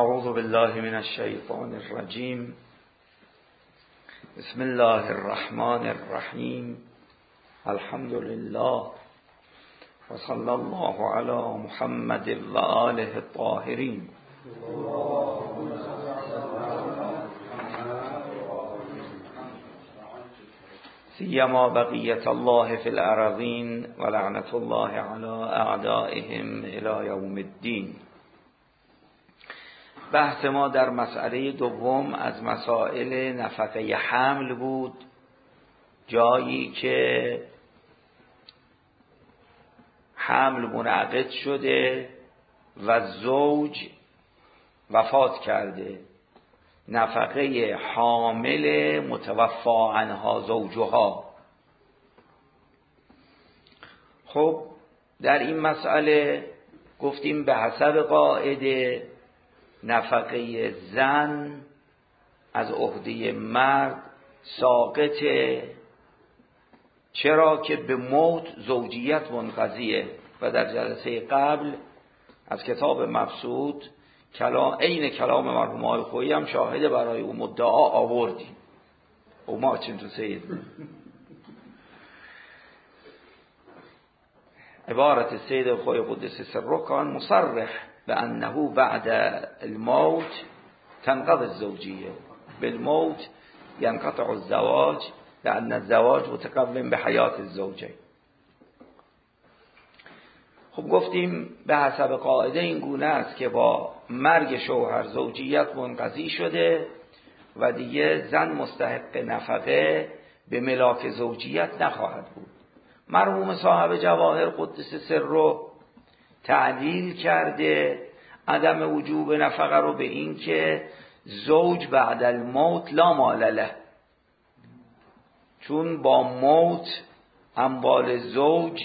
اعوذ بالله من الشیطان الرجیم. بسم الله الرحمن الرحیم. الحمد لله و صلی الله علی محمد و آله الطاهرین. سیما بقیت الله فی الارضین و لعنت الله علی اعدائهم الی یوم الدین. بحث ما در مسئله دوم از مسائل نفقه حمل بود، جایی که حمل منعقد شده و زوج وفات کرده، نفقه حامل متوفا عنها زوجها. خب در این مسئله گفتیم به حسب قاعده نفقه زن از عهده مرد ساقطه، چرا که به موت زوجیت منقضیه. و در جلسه قبل از کتاب مبسوط عین کلام مرحوم آقای خویی هم شاهد برای اون مدعا آوردیم. او ما چند تو سید عبارت سید خویی قدس سره کان مصرح بأنه بعد الموت تنقضي الزوجية، بالموت ينقطع الزواج لأن الزواج متقبل بحياة الزوجين. خب گفتیم به حسب قاعده این گونه است که با مرگ شوهر زوجیت منقضی شده و دیگه زن مستحق نفقه به ملاک زوجیت نخواهد بود. مرحوم صاحب جواهر قدس سره تعلیل کرده عدم وجوب نفقه رو به این که زوج بعد الموت لا مال له، چون با موت اموال زوج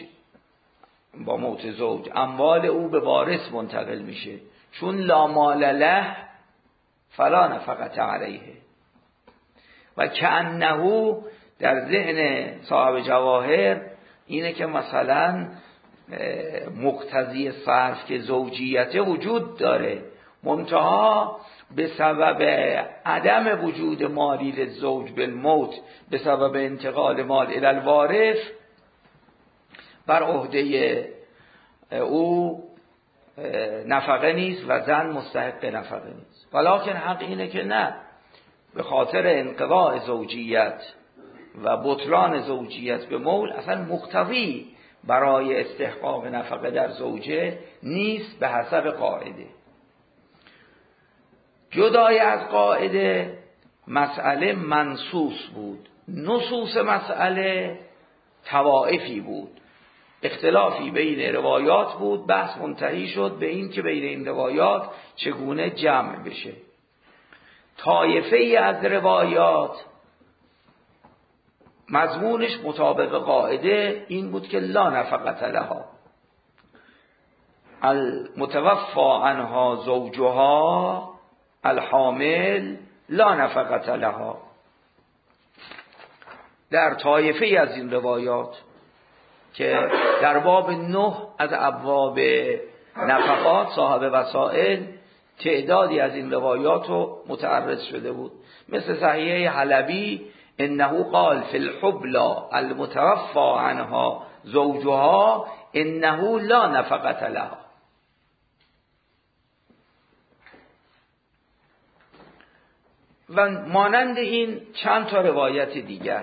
اموال او به وارث منتقل میشه، چون لا مال له فلا نفقه علیه. و کأنه در ذهن صاحب جواهر اینه که مثلا مقتضی صرف که زوجیت وجود داره، منتها به سبب عدم وجود مالی للزوج بالموت، به سبب انتقال مال الی الوارث، بر عهده او نفقه نیست و زن مستحق نفقه نیست. ولکن حق اینه که نه، به خاطر انقضاء زوجیت و بطلان زوجیت به مول اصلا مقتضی برای استحقاق نفقه در زوجه نیست به حسب قاعده. جدای از قاعده مسئله منصوص بود، نصوص مسئله طوائفی بود، اختلافی بین روایات بود. بحث منتهی شد به این که بین این روایات چگونه جمع بشه. طایفه ای از روایات مضمونش مطابق قاعده این بود که لا نفقت لها، المتوفا عنها زوجها الحامل لا نفقت لها. در طایفه ای از این روایات که در باب 9 از ابواب نفقات صاحب وسائل تعدادی از این روایات رو متعرض شده بود، مثل صحیحه حلبی انه قال فی الحبلى المتوفى عنها زوجها انه لا نفقت لها. و مانند این چند تا روایت دیگر.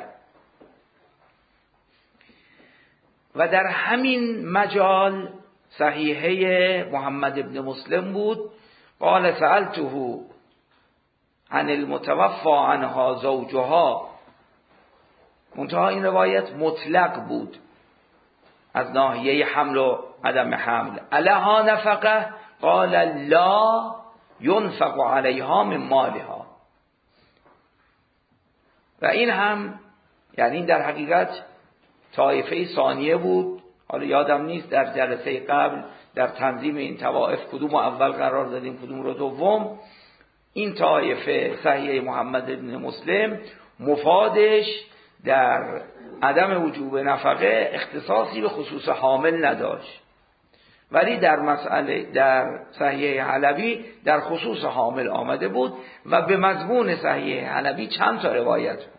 و در همین مجال صحیحه محمد ابن مسلم بود، قال سألته عن المتوفى عنها زوجها، منتها این روایت مطلق بود از ناحیه حمل و عدم حمل. علها نفقه قال لا ينفق عليها من مالها. و این هم یعنی در حقیقت طایفه ثانیه بود. حالا یادم نیست در جلسه قبل در تنظیم این طوائف کدوم اول قرار دادیم کدوم رو دوم. این طایفه صحیح محمد بن مسلم مفادش در عدم وجوب نفقه اختصاصی به خصوص حامل نداشت ولی در مسئله در صحیح حلبی در خصوص حامل آمده بود و به مضمون صحیح حلبی چند تا روایت بود.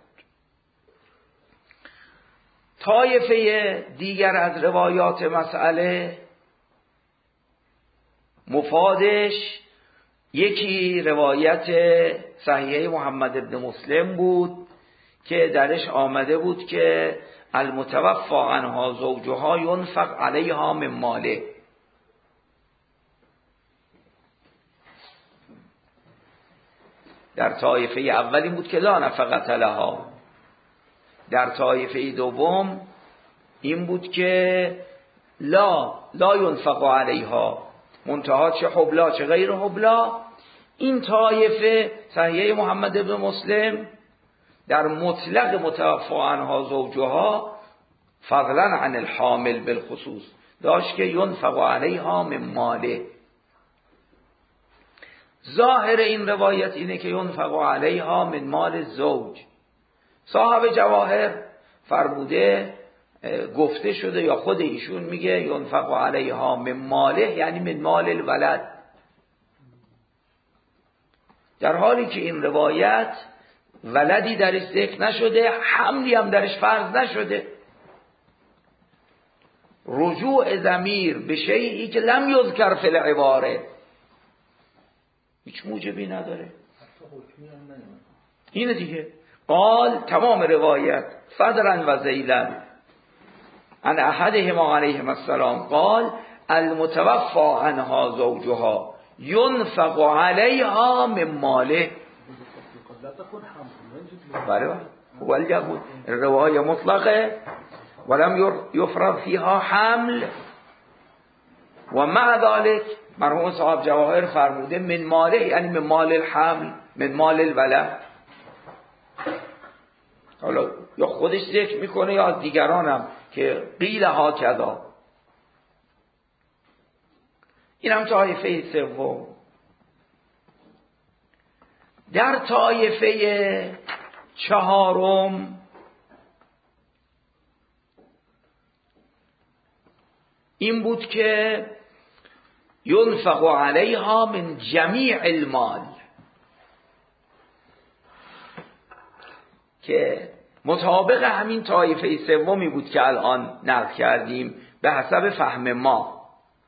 طایفه دیگر از روایات مسئله مفادش یکی روایت صحیح محمد بن مسلم بود که درش آمده بود که المتوفی عنها زوجها ينفق علیها من ماله. در طایفه اولی بود که لا نفقت لها. در طایفه دوم این بود که لا ينفق علیها، منتها چه حبلا چه غیر حبلا. این طایفه صحیح محمد بن مسلم در مطلق متوفی عنها زوجها فضلا عن الحامل بالخصوص داشت که ینفق علیها من ماله. ظاهر این روایت اینه که ینفق علیها من مال زوج. صاحب جواهر فرموده گفته شده یا خود ایشون میگه ینفق علیها من ماله، یعنی من مال الولد، در حالی که این روایت ولدی درش ذکر نشده، حملی هم درش فرض نشده. رجوع ضمیر به شیئی که لم یذکر فی العباره هیچ موجبی نداره. اینه دیگه. قال تمام روایت فدرا و زیلا عن احدهما علیهما السلام قال المتوفى عنها زوجها ينفق علیها من ماله. بله ولی بود روایه مطلقه ولم یفرض فیها حمل و مع ذلك مرحوم صاحب جواهر فرموده من ماله، یعنی من مال الحمل من مال الولد. حالا یا خودش ذکر میکنه یا از دیگرانم که قیل ها کذا. این هم طایفه سوم. در طایفه چهارم این بود که ینفق علیها من جمیع المال، که مطابق همین طایفه سومی بود که الان نقل کردیم به حسب فهم ما.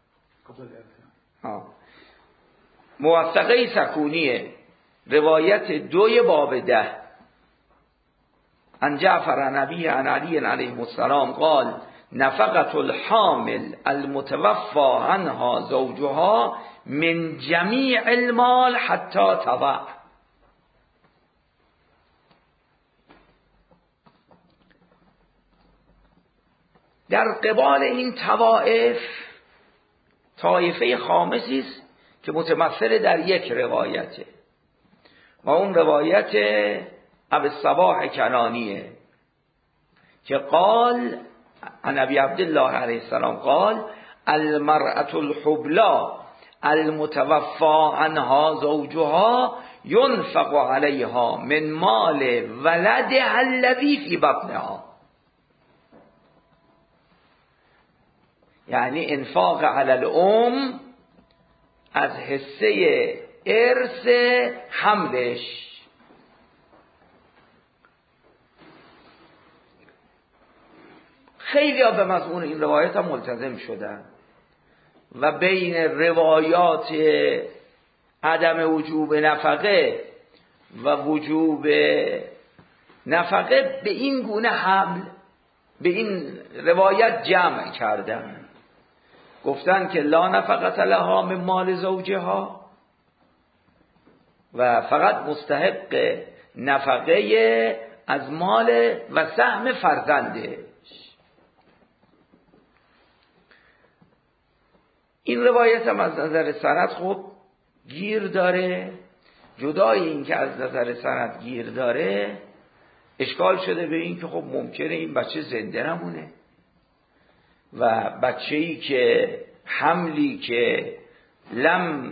موثقه سکونیه روایت 2 باب 10 عن جعفر نبی عن علی علیه السلام قال نفقت الحامل المتوفى عنها زوجها من جمیع المال حتی تضع. در قبال این طوائف طایفه خامسی است که متمثل در یک روایته و اون روایت ابی الصباح کنانیه که قال عن ابی عبدالله علیه السلام قال المرأة الحبلا المتوفى عنها زوجها ينفق عليها من مال ولدها الذي في بطنها. یعنی انفاق علی الام از حصه ارث حملش. خیلی ها به مضمون این روایت هم ملتزم شدن و بین روایات عدم وجوب نفقه و وجوب نفقه به این گونه حمل به این روایت جمع کردن، گفتن که لا نفقت لها من مال زوجها و فقط مستحق نفقه از مال و سهم فرزندش. این روایت هم از نظر سند خب گیر داره. جدای این که از نظر سند گیر داره اشکال شده به این که خب ممکنه این بچه زنده نمونه و بچه‌ای که حملی که لم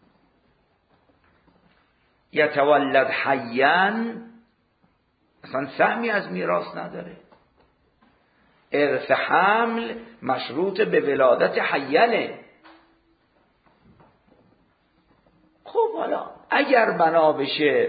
یتولد حیاً اصلا سهمی از میراث نداره. ارث حمل مشروط به ولادت حیانه. اگر بنا بشه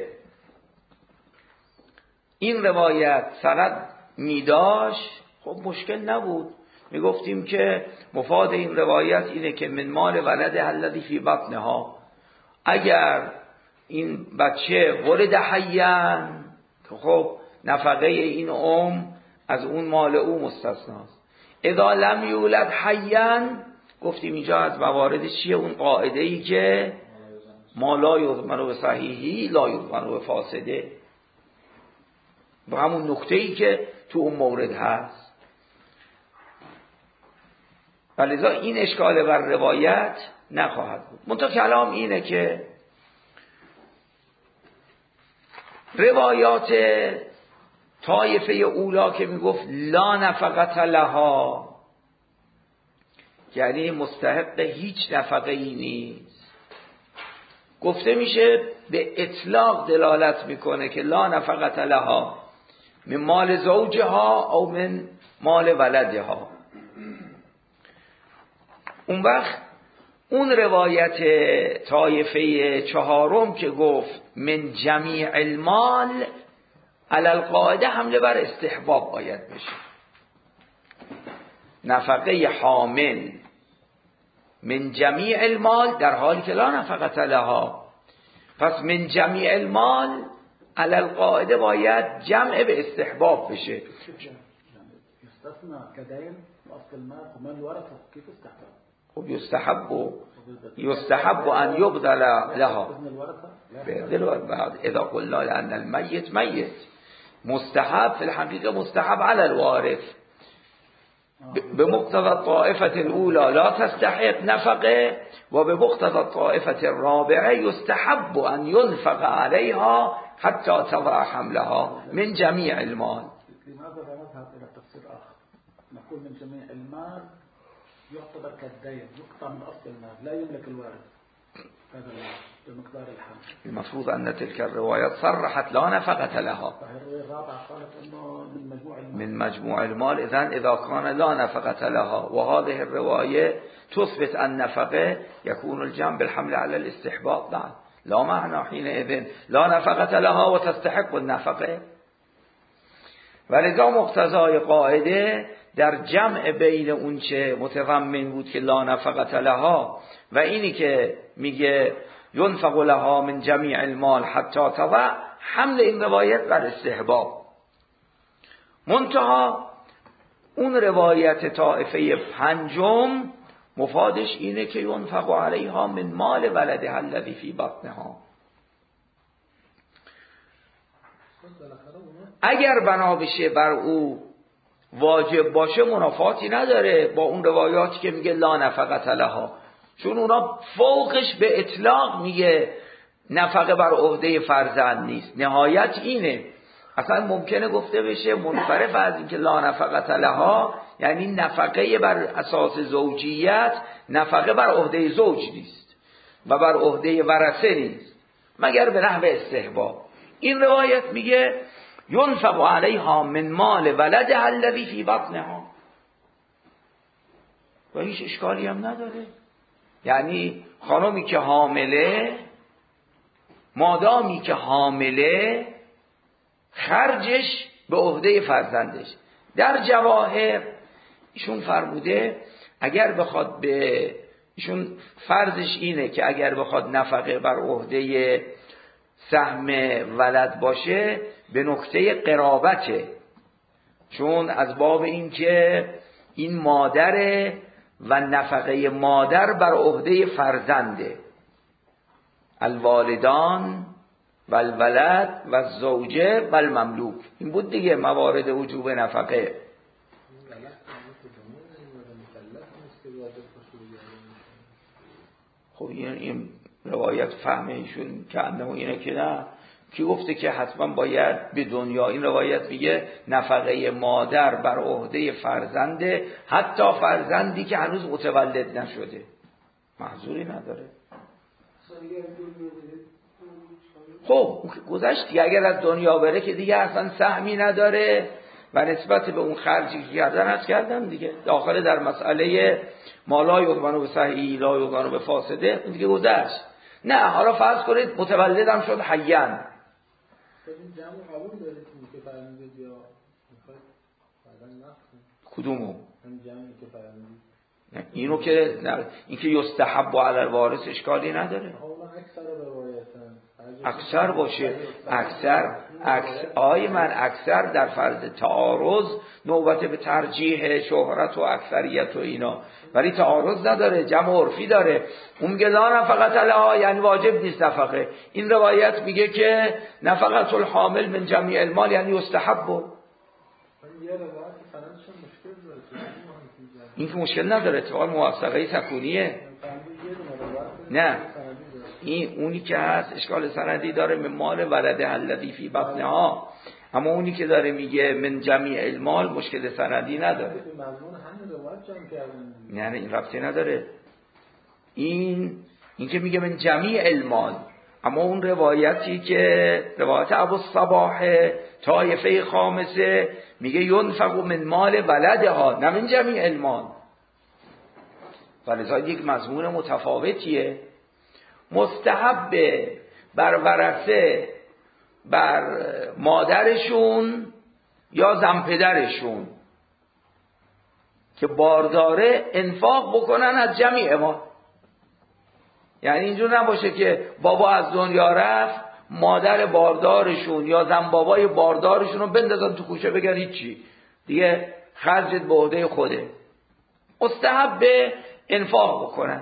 این روایت سند میداشت خب مشکل نبود، میگفتیم که مفاد این روایت اینه که من مال ولد الذی فی بطنها، اگر این بچه ولد حیاً که خب نفقه این از اون مال او مستثناست. اذا لم یولد حیاً گفتیم اینجا از مواردش چیه؟ اون قاعده ای که ما لا یضمن به صحیحی لا یضمن به فاسده، و همون نکته ای که تو اون مورد هست. ولذا این اشکال بر روایت نخواهد بود. منتها کلام اینه که روایات طایفه اولا که میگفت لا نفقت لها، یعنی مستحق هیچ نفقه ای نیست، گفته میشه به اطلاق دلالت میکنه که لا نفقت لها من مال زوجها او من مال ولدها. اون وقت اون روایت طایفه چهارم که گفت من جمیع المال علی القاعده حمله بر استحباب باید بشه. نفقه حامل من جمیع المال در حالی که لا نفقت لها، پس من جمیع المال علی القاعده باید جمع به استحباب بشه. يستثنى كدين وأصل المال ومال الورثة كيف استحباب؟ خب يستحب ان يبذل لها بعد اذا قلنا لان الميت ميت، مستحب في الحقيقه مستحب على الوارث بمقتضى الطائفه الاولى لا تستحق نفقه وبمقتضى الطائفه الرابعه يستحب ان ينفق عليها حتى تضع حملها من جميع المال. لماذا لا نذهب الى تفسير اخر نقول من جميع المال يعتبر كالدين يقطع من أصل المال لا يملك الوارث هذا المال بمقدار الحمل. المفروض أن تلك الروايات صرحت لا نفقة لها. الرواية الرابعة قالت أنه من مجموع المال إذا كان لا نفقة لها، وهذه الرواية تثبت أن نفقة يكون الجمع بالحمل على الاستحباب. نعم لا معنى حينئذ لا نفقة لها وتستحق النفقة. ولذا مقتضای قاعده در جمع بین اون چه متضمن بود که لا نفقت لها و اینی که میگه ينفق لها من جمیع المال حتی تضع، حمل این روایت بر استحباب. منتها اون روایت طائفه پنجم مفادش اینه که ينفق علیها من مال ولدها الذی فی بطنها. اگر بنا بشه بر او واجب باشه منافاتی نداره با اون روایاتی که میگه لا نفقت لها، چون اونا فوقش به اطلاق میگه نفقه بر عهده فرزند نیست. نهایت اینه، اصلا ممکنه گفته بشه منصرف از این که لا نفقت لها یعنی نفقه بر اساس زوجیت نفقه بر عهده زوج نیست و بر عهده ورثه نیست مگر به نحو استحباب. این روایت میگه ينفق علیها من مال ولدها الذی فی بطنها و هیچ اشکالی هم نداره. یعنی خانمی که حامله، مادامی که حامله، خرجش به عهده فرزندش. در جواهر ایشون فرموده اگر بخواد به ایشون فرضش اینه که اگر بخواد نفقه بر عهده سهم ولد باشه به نکته قرابته، چون از باب این که این مادره و نفقه مادر بر عهده فرزنده، الوالدان و الولد و الزوجه و المملوک. این بود دیگه موارد وجوب نفقه. خب این روایت فهم ایشون که انه اینه که نه، کی گفته که حتما باید به دنیا. این روایت میگه نفقه مادر بر عهده فرزنده، حتی فرزندی که هنوز متولد نشده، محظوری نداره. خب گذشت دیگه، اگر از دنیا بره که دیگه اصلا سهمی نداره و نسبت به اون خرجی که کردن دیگه داخل در مسئله ما لا یضمن به صحیح لا یضمن به فاسده دیگه گذشت. نه حالا فرض کنید متولدم شد حیاً. این جمع قبول دارید که فرمودید یا میخواید بعداً نقص کدومو؟ این جمعی که فرمودید اینو که این که یستحب و علی الوارث اشکالی نداره. اکثر باشه، اکثر در فرض تعارض نوبت به ترجیح شهرت و اکثریت و اینا، ولی تعارض نداره، جمع عرفی داره. اون میگه لا نفقت علیها، یعنی واجب نیست نفقه. این روایت میگه که نفقت الحامل من جمیع المال، یعنی یستحب. این که مشکل نداره، اتفاقا موافقه سکونیه. نه این اونی که هست اشکال سندی داره، من مال ولده الذی فی بطنها، اما اونی که داره میگه من جمیع المال مشکل سندی نداره. نه این ربطی نداره. این که میگه من جمیع المال، اما اون روایتی که روایت ابوالصباح طایفه خامسه میگه ینفق من مال ولدها، نه من جمیع المال. ولذا یک مضمون متفاوتیه. مستحب بر ورثه، بر مادرشون یا زنپدرشون که بارداره انفاق بکنن از جمیع ما. یعنی اینجور نباشه که بابا از دنیا رفت، مادر باردارشون یا زن بابای باردارشون رو بندازن تو کوچه بگن هیچی دیگه، خرجت به عهده خوده. مستحب انفاق بکنن.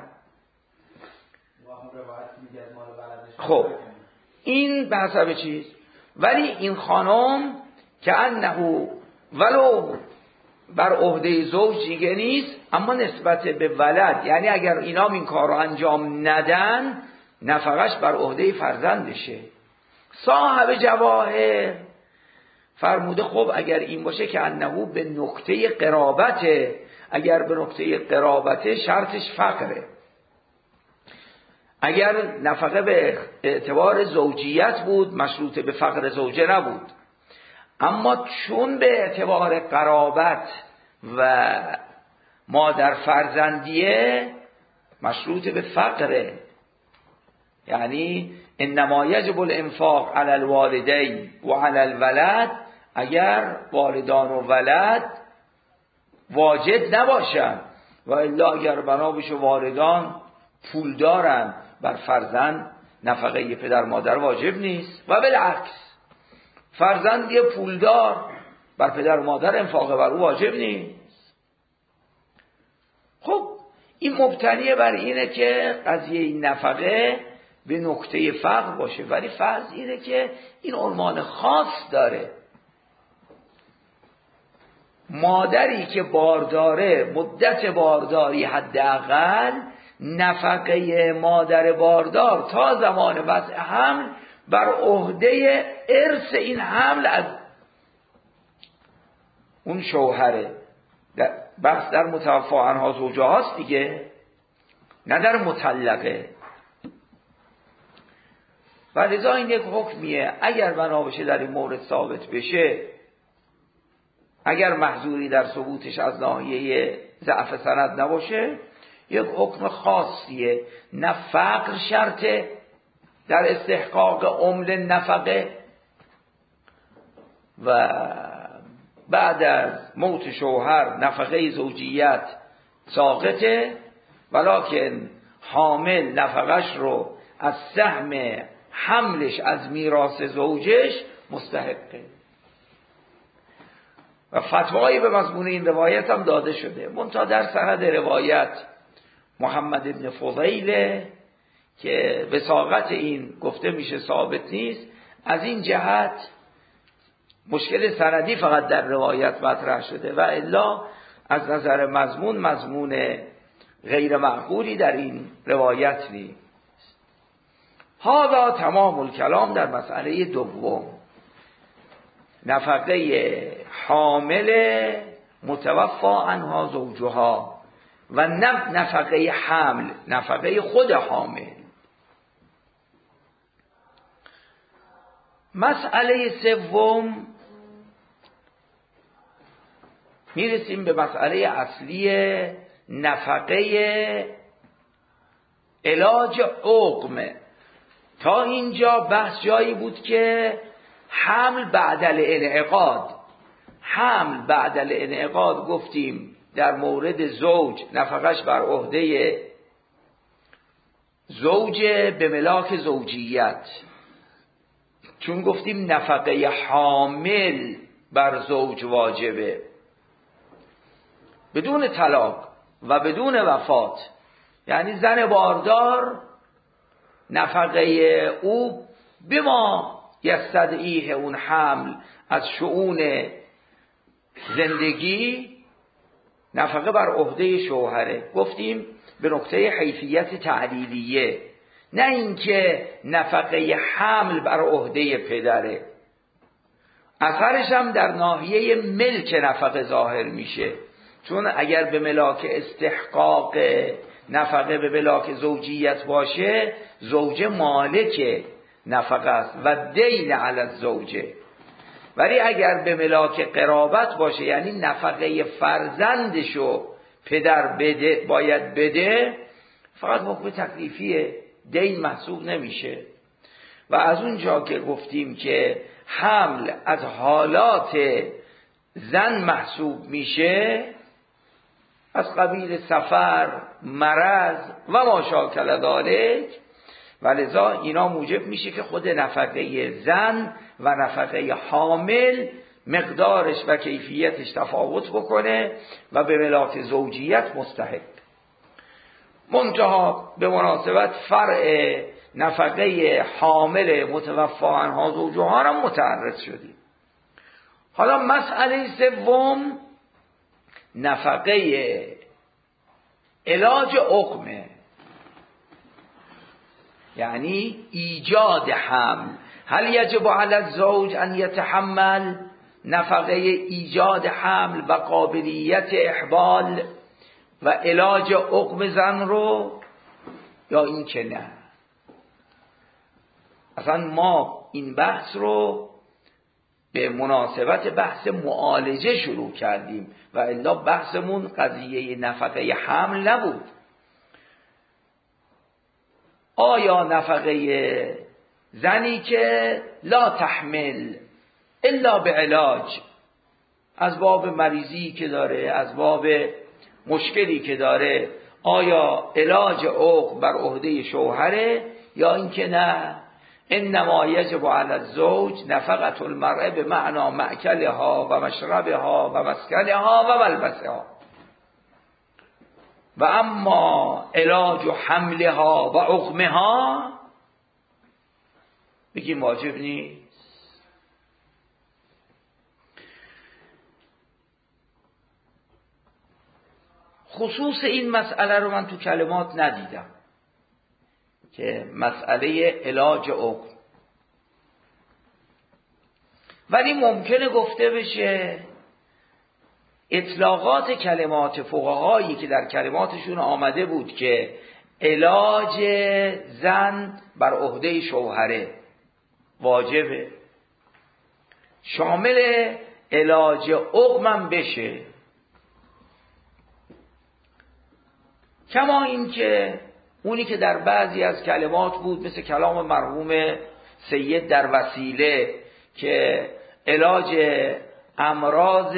خب این به حسب چیز. ولی این خانم که انه ولو بر عهده زوج دیگه نیست، اما نسبت به ولد، یعنی اگر اینا این کار رو انجام ندن نفقش بر عهده فرزندشه. صاحب جواهر فرموده خب اگر این باشه که انه به نکته قرابته، اگر به نکته قرابته شرطش فقره. اگر نفقه به اعتبار زوجیت بود مشروط به فقر زوجه نبود، اما چون به اعتبار قرابت و مادر فرزندیه مشروط به فقره. یعنی انما یجب الانفاق علی الوالدین و علی الولد، اگر والدان و ولد واجب نباشن، و الا اگر بنا بشه والدان پول دارن بر فرزند نفقه پدر مادر واجب نیست، و بالعکس فرزند یه پولدار بر پدر مادر انفاق بر او واجب نیست. خب این مبتنیه بر اینه که قضیه این نفقه به نکته فقر باشه، ولی فرض اینه که این عنوان خاص داره. مادری که بارداره مدت بارداری حداقل نفقه مادر باردار تا زمان وضع حمل بر عهده ارث این حمل از اون شوهره. بحث در متوفی عنها زوجه هاست دیگه، نه در مطلقه. و لذا این یک حکمیه. اگر بنا بشه در این مورد ثابت بشه، اگر محظوری در ثبوتش از ناحیه ضعف سند نباشه، یک حکم خاصیه. نه فقر شرطه در استحقاق عمل نفقه، و بعد از موت شوهر نفقه زوجیت ساقطه، ولکن حامل نفقش رو از سهم حملش از میراث زوجش مستحقه. و فتوایی به مضمون این روایت هم داده شده. منتها در سند روایت محمد ابن فضیل که وثاقت این گفته میشه ثابت نیست، از این جهت مشکل سندی فقط در روایت مطرح شده، و الا از نظر مضمون غیر معقولی در این روایت نیست. هذا تمام الکلام در مسئله دوم، نفقه حامل متوفی عنها زوجها، و نفقه حمل، نفقه خود حامل. مسئله سوم میرسیم به مسئله اصلی، نفقه علاج عقم تا اینجا بحث جایی بود که حمل بعد الانعقاد، حمل بعد الانعقاد گفتیم در مورد زوج نفقش بر عهده زوج به ملاک زوجیت، چون گفتیم نفقه حامل بر زوج واجبه بدون طلاق و بدون وفات. یعنی زن باردار نفقه او بما یستدعیه اون حمل از شؤون زندگی نفقه بر عهده شوهره. گفتیم به نقطه حیثیت تعلیلیه، نه اینکه نفقه حمل بر عهده پدره. اثرش هم در ناحیه ملک نفقه ظاهر میشه، چون اگر به ملاک استحقاق نفقه به ملاک زوجیت باشه زوجه مالک نفقه است و دین علی الزوجه، ولی اگر به ملاک قرابت باشه یعنی نفقه فرزندشو پدر بده باید بده، فقط حکم تکلیفیه، دین محسوب نمیشه. و از اونجا که گفتیم که حمل از حالات زن محسوب میشه از قبیل سفر، مرض و ما شاکل ذالک، و لذا اینا موجب میشه که خود نفقه زن و نفقه حامل مقدارش و کیفیتش تفاوت بکنه و به ملاک زوجیت مستحق. منتها به مناسبت فرع نفقه حامل متوفی عنها زوجها هم متعرض شدیم. حالا مسئله سوم نفقه علاج عقمه، یعنی ایجاد حمل. هل یجب علی الزوج ان یتحمل نفقه ایجاد حمل و قابلیت احبال و علاج عقم زن رو، یا این که نه؟ اصلا ما این بحث رو به مناسبت بحث معالجه شروع کردیم و الا بحثمون قضیه نفقه حمل نبود. آیا نفقه زنی که لا تحمل الا به علاج، از باب مریضی که داره، از باب مشکلی که داره، آیا علاج عقم بر عهده شوهره یا اینکه نه؟ انما یجب علی الزوج نفقة المرأة به معنا مأکلها و مشربها و مسکنها و ملبسها، و اما علاج حملها و عقمها بگیم واجب نیست. خصوص این مسئله رو من تو کلمات ندیدم که مسئله علاج عقم، ولی ممکنه گفته بشه اطلاقات کلمات فقهایی که در کلماتشون آمده بود که علاج زن بر عهده شوهره واجبه، شامل علاج عقمم بشه. کما این که اونی که در بعضی از کلمات بود مثل کلام مرحوم سید در وسیله که علاج امراض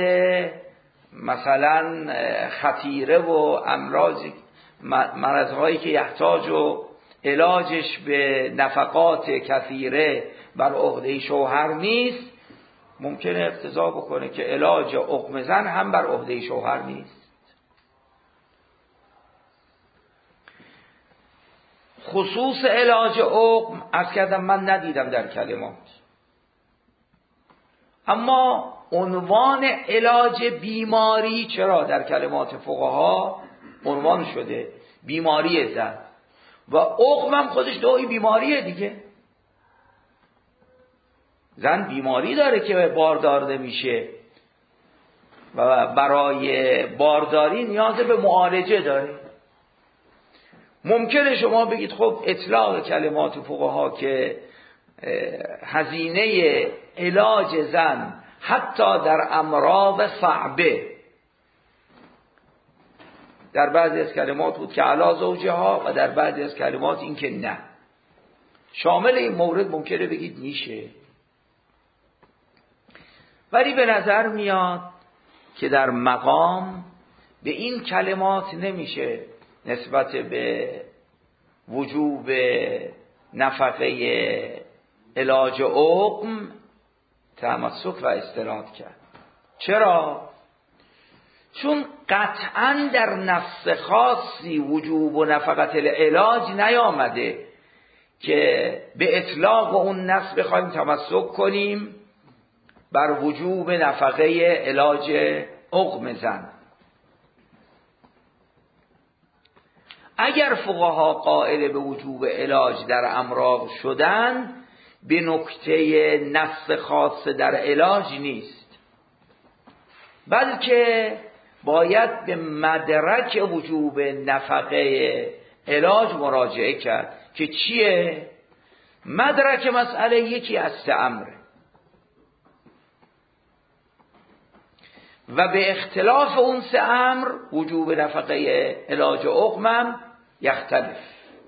مثلا خطیره و امراض مرضهایی که یحتاج و علاجش به نفقات کثیره بر عهده شوهر نیست، ممکنه اقتضا بکنه که علاج عقم زن هم بر عهده شوهر نیست. خصوص علاج عقم عرض کردم من ندیدم در کلمات، اما عنوان علاج بیماری چرا در کلمات فقها عنوان شده، بیماری زن، و عقم هم خودش نوعی بیماریه دیگه. زن بیماری داره که باردار نمیشه و برای بارداری نیاز به معالجه داره. ممکنه شما بگید خب اطلاق کلمات فقها که هزینه علاج زن حتی در امراض صعبه در بعضی از کلمات بود که علا زوجها و در بعضی از کلمات این که نه. شامل این مورد ممکنه بگید میشه، ولی به نظر میاد که در مقام به این کلمات نمیشه نسبت به وجوب نفقه علاج عقم تمسک و استناد کرد. چرا؟ چون قطعا در نفس خاصی وجوب و نفقت العلاج نیامده که به اطلاق اون نفس بخوایم تمسک کنیم بر وجوب نفقه علاج عقم زن. اگر فقها قائل به وجوب علاج در امراض شدن، به نکته نفس خاص در علاج نیست، بلکه باید به مدرک وجوب نفقه علاج مراجعه کرد که چیه؟ مدرک مسئله یکی از سه امره و به اختلاف اون سه امر وجوب نفقه علاج عقمم یختلف.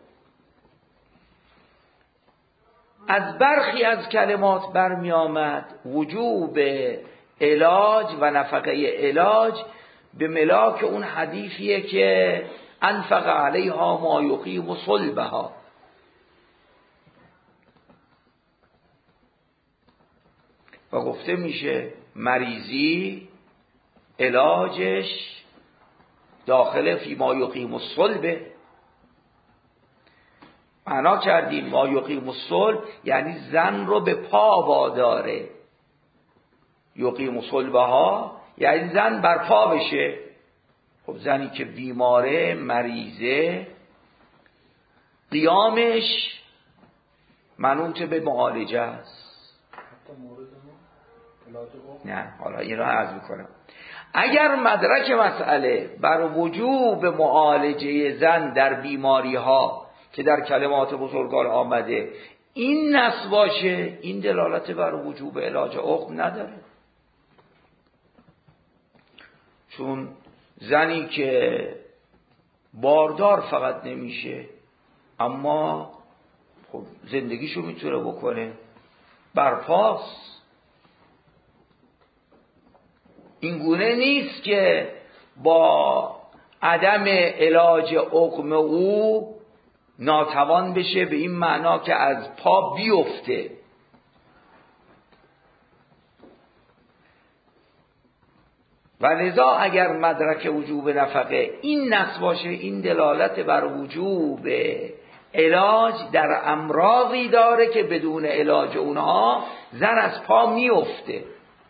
از برخی از کلمات برمی آمد وجوب علاج و نفقه علاج به ملاک اون حدیثیه که انفق علیها ما یقیم صلبها، و گفته میشه مریضی علاجش داخل فی ما یقیم الصلب. معنا کردیم ما یقیم الصلب یعنی زن رو به پا واداره، یقیم صلبها یعنی زن بر پا بشه. خب زنی که بیماره مریضه قیامش منوط به معالجه است. نه حالا این را عرض میکنم. اگر مدرک مسئله بر وجوب معالجه زن در بیماری ها که در کلمات بزرگان آمده این نص باشه، این دلالت بر وجوب علاج عقم نداره. چون زنی که باردار فقط نمیشه اما خب زندگیشو میتونه بکنه، برپاست. این گونه نیست که با عدم علاج عقم او ناتوان بشه به این معنا که از پا بیفته. و لذا اگر مدرک وجوب نفقه این نص باشه، این دلالت بر وجوب علاج در امراضی داره که بدون علاج اونها زن از پا میفته.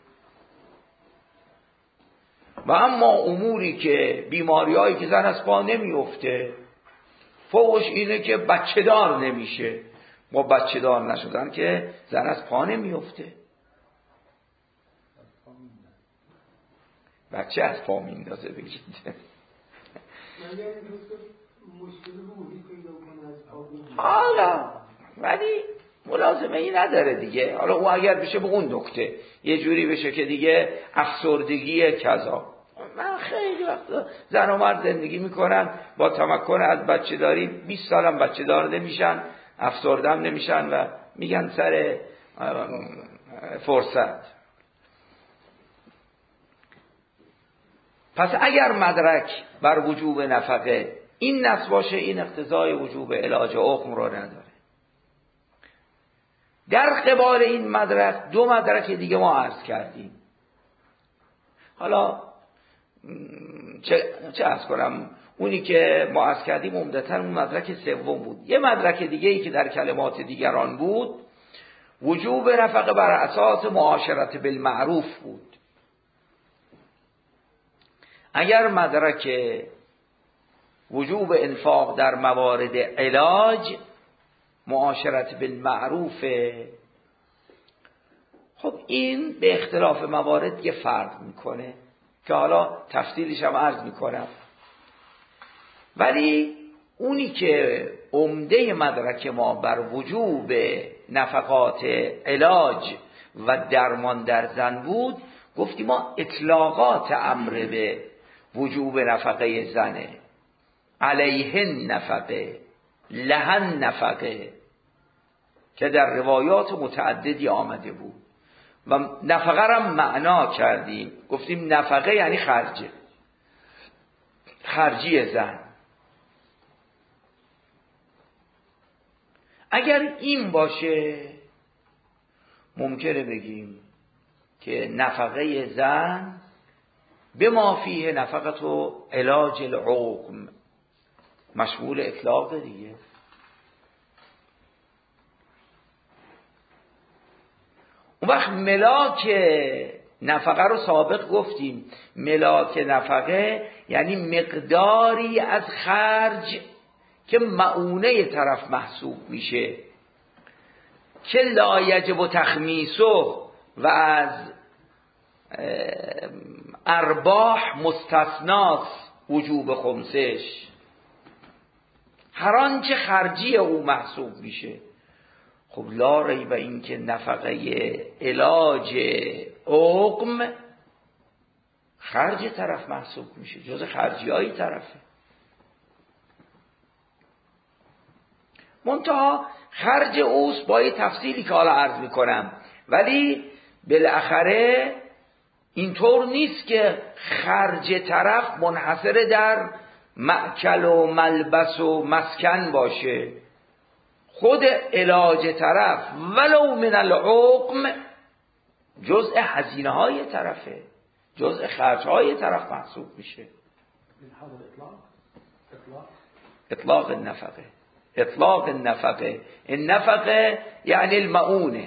و اما اموری که بیماریایی که زن از پا نمیفته، فوقش اینه که بچه دار نمیشه. با بچه دار نشدن که زن از پا نمیفته، بچه از پا میندازه. بگید حالا ولی ملازمه ای نداره دیگه. حالا او اگر بشه به اون نکته یه جوری بشه که دیگه افسردگی کذا. من خیلی وقتا زن و مرد زندگی میکنن با تمکن از بچه داری 20 سالم بچه دار نمیشن، افسردم نمیشن و میگن سر فرصت. پس اگر مدرک بر وجوب نفقه این نص باشه، این اقتضای وجوب علاج عقم رو نداره. در قبال این مدرک دو مدرک دیگه ما عرض کردیم. حالا چه عرض کنم، اونی که ما عرض کردیم عمدتاً اون مدرک سوم بود. یه مدرک دیگه ای که در کلمات دیگران بود وجوب نفقه بر اساس معاشرت بالمعروف بود. اگر مدرک وجوب انفاق در موارد علاج معاشرت بالمعروف، خب این به اختلاف موارد یه فرق میکنه که حالا تفصیلش هم عرض میکنم. ولی اونی که عمده مدرک ما بر وجوب نفقات علاج و درمان در زن بود، گفتیم ما اطلاقات امر به وجوب نفقه زنه، علیهن نفقه، لهن نفقه، که در روایات متعددی آمده بود و نفقه را معنا کردیم، گفتیم نفقه یعنی خرجه، خرجی زن. اگر این باشه ممکنه بگیم که نفقه زن به ما فیه نفقت و علاج العقم مشمول اطلاق دیگه. اون وقت ملاک نفقه رو سابق گفتیم، ملاک نفقه یعنی مقداری از خرج که مؤونه طرف محسوب میشه، که لا یجب تخمیسه و از ارباح مستثناست وجوب خمسش. هر آنچه خرجی او محسوب میشه. خب لا ریب این که نفقه علاج عقم خرج طرف محسوب میشه، جز خرجی های طرفه. منتها خرج اوست با یه تفصیلی که حالا عرض میکنم، ولی بالاخره اینطور نیست که خرج طرف منحصر در مأکل و ملبس و مسکن باشه. خود علاج طرف ولو من العقم جزء هزینه های طرفه، جزء خرج های طرف محسوب میشه. اطلاق النفقه، اطلاق النفقه، النفقه یعنی المعونه،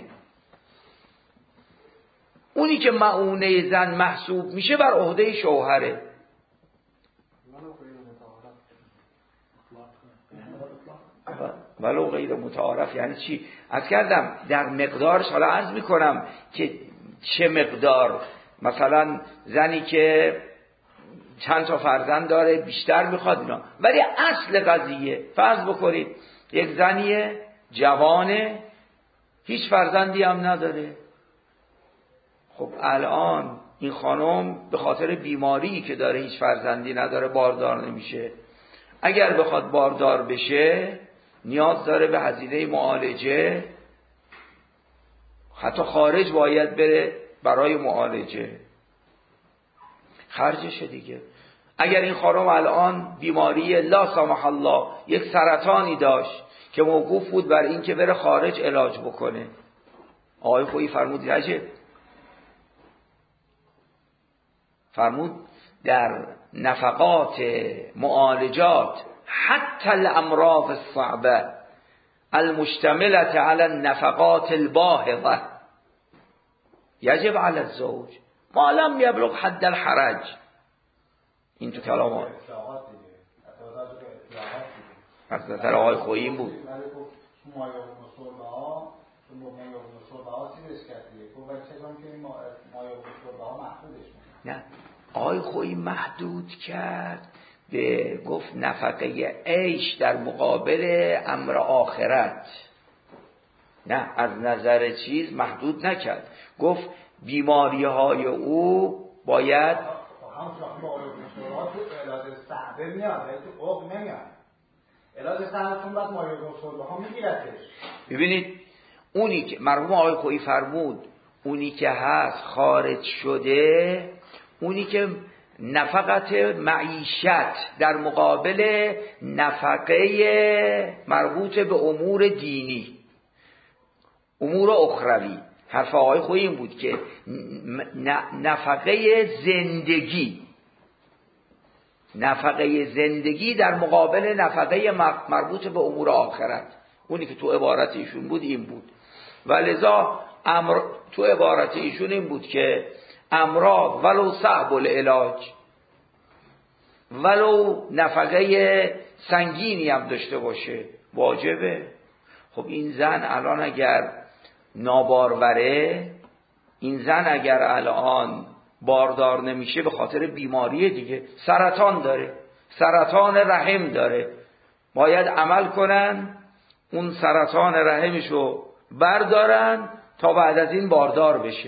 اونی که معونه زن محسوب میشه بر عهده شوهره. ولو غیر متعارف یعنی چی؟ از کردم در مقدارش حالا عرض میکنم که چه مقدار. مثلا زنی که چند تا فرزند داره بیشتر میخواد اینا، ولی اصل قضیه فرض بکنید یک زنی جوانه هیچ فرزندی هم نداره. خب الان این خانم به خاطر بیماری که داره هیچ فرزندی نداره، باردار نمیشه. اگر بخواد باردار بشه نیاز داره به هزینه معالجه، حتی خارج باید بره برای معالجه، خرجشه دیگه. اگر این خانم الان بیماری لا سامح الله یک سرطانی داشت که موقوف بود بر این که بره خارج علاج بکنه، آقای خویی فرمود رجب فرمود در نفقات معالجات حتی الامراض الصعبه المشتملة على النفقات الباهظه یجب على الزوج ما لم یبلغ حد الحرج. این تو کلام از نظر آقای خویی بود. نه، آقای خویی محدود کرد به گفت نفقه عیش در مقابل امر آخرت. نه، از نظر چیز محدود نکرد، گفت بیماری های او باید ببینید اونی که مرحوم آقای خویی فرمود اونی که هست خارج شده، اونی که نفقت معیشت در مقابل نفقه مربوط به امور دینی، امور اخروی. حرف آقای خویی این بود که نفقه زندگی، نفقه زندگی در مقابل نفقه مربوط به امور آخرت، اونی که تو عبارت ایشون بود این بود. و لذا تو عبارت ایشون این بود که امراض ولو صعب العلاج، ولو نفقه سنگینی هم داشته باشه واجبه. خب این زن الان اگر ناباروره، این زن اگر الان باردار نمیشه به خاطر بیماری دیگه، سرطان داره، سرطان رحم داره، باید عمل کنن اون سرطان رحمشو بردارن تا بعد از این باردار بشه.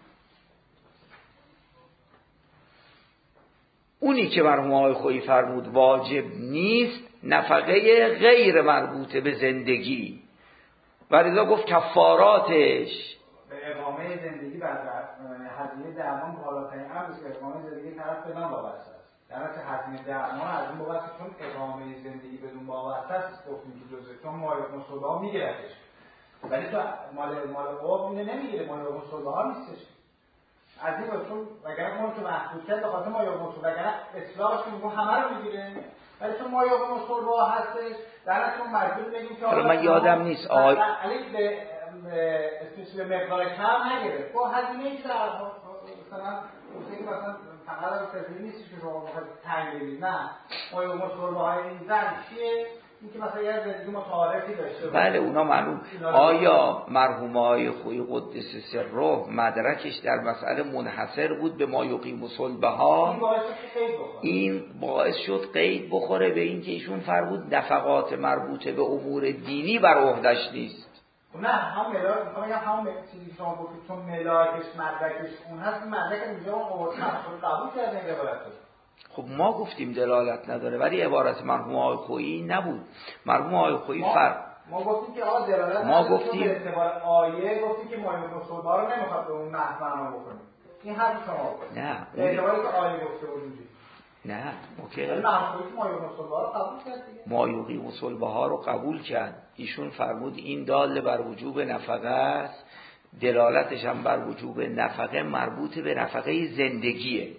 اونی که مرحوم آقای خویی فرمود واجب نیست، نفقه غیر مربوطه به زندگی، ولذا گفت کفاراتش به اقامه زندگی بعد هزینه درمان بالاترین امر است که اقامه زندگی طرف بدون وابسته است. در اصل هزینه درمان از اون بابت چون اقامه زندگی بدون وابسته است گفتیم که جزء چون مایه مصوبه میگیرتش. ولی تو مال قوم اینو نمیگیره، مال مصوبه ها نیستش. از این چون وگرنه اون که محدود کرد به خاطر مایه مصوبه وگرنه اصلاحش که میگه همه رو میگیره. ولی چون مایه مصوبه هستش در اصل مجبور بگیم که من یادم نیست علی اسمش به مقدار کم نگیره. خب هزینه ای که مثلا مثلا فقط تفریح نیست که شما بخواید تعیین بدید، نه مایه مصوبه های این زن چیه؟ این که مثلا یه زندگی متعارفی داشته. بله اونا معلوم. آیا مرحوم آقای خویی قدس سره مدرکش در مسئله منحصر بود به ما یقیم صلبها؟ این باعث شد قید بخوره به این که ایشون فرمود نفقات مربوطه به امور دینی بر عهدش نیست. نه هم ملاک میخوام بگم هم چیزی شما گفتید چون ملاکش مدرکش اون هست، مدرک اینجا قبول کرده این روایت. خب ما گفتیم دلالت نداره، ولی عبارت مرحوم آقای خویی نبود. مرحوم آقای خویی فرق ما گفتیم که دلالت ما گفتیم به اعتبار آیه گفتیم که مایه مصوبه رو نمیخواد به اون نحو معنا بکنیم. این حرف شما بود. نه به اعتباری که آیه گفته بود اینجوری. نه اوکی. ولی مایه مصوبه رو قبول کرد دیگه. مایه مصوبه ها رو قبول کرد. ایشون فرمود این دال بر وجوب نفقه است، دلالتش هم بر وجوب نفقه مربوط به نفقه زندگیه.